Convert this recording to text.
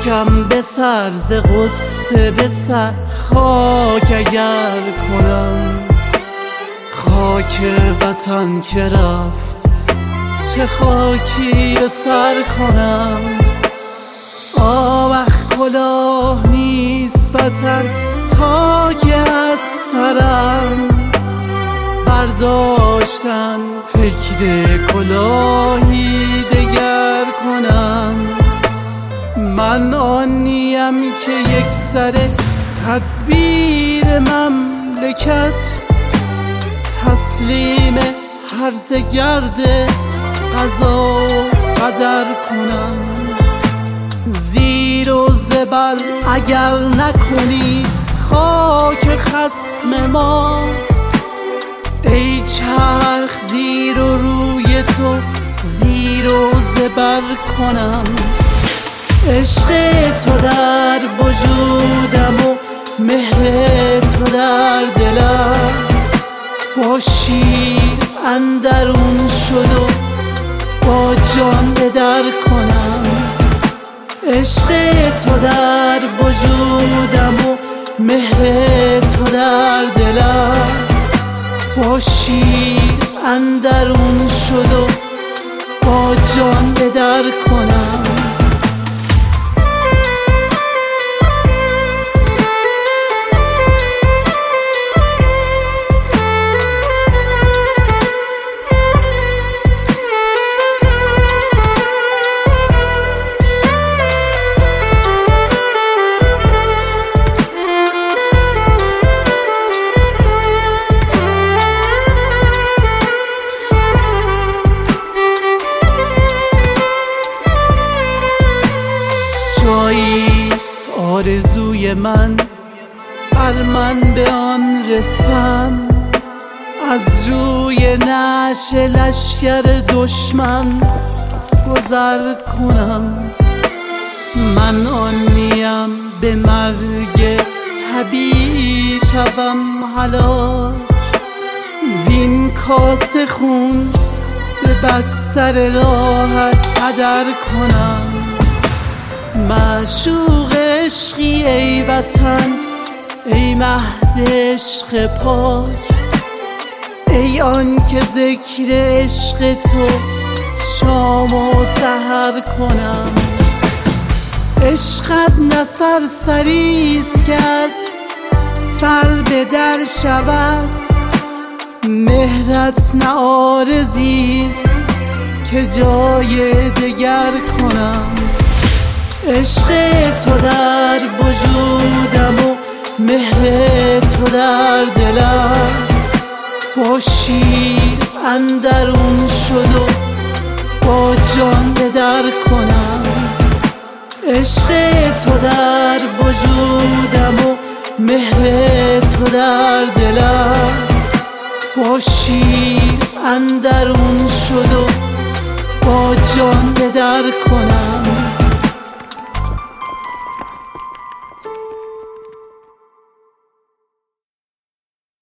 خاکم به سر ز غصه به سر خاک اگر کنم، خاک وطن که رفت چه خاکی به سر کنم. آوخ کلاه نیست وطن تا که از سرم برداشتن فکر کلاهی دگر کنم. من آنیم که یک سر تدبیر مملکت تسلیم هرزه گرد قضا و قدر کنم. زیر و زبر اگر نکنی خاک خصم ما، ای چرخ زیر و روی تو زیر و زبر کنم. عشق تو در وجودم و مهر تو در دلم، با شیر اندرون شد و با جان به در کنم. عشق تو در وجودم و مهر تو در دلم، با شیر اندرون شد و با جان به در کنم. جاییست آرزوی من بر من به آن رسم، از روی نعش لشکر دشمن گذر کنم. من آنیم به مرگ طبیعی شوم هلاک، وین کاسه خون به بستر راحت هدر کنم. معشوق عشقی ای وطن، ای مهد عشق پاک، ای آن که ذکر عشق تو شام و سحر کنم. عشقت نه سرسریست که از سر به در شود، مهرت نه عارضیست که جای دگر کنم. عشق تو در وجودم و مهر تو در دلم، با شیر اندرون شد و با جان به در کنم. عشق تو در وجودم و مهر تو در دلم، با شیر اندرون شد و با جان به در کنم.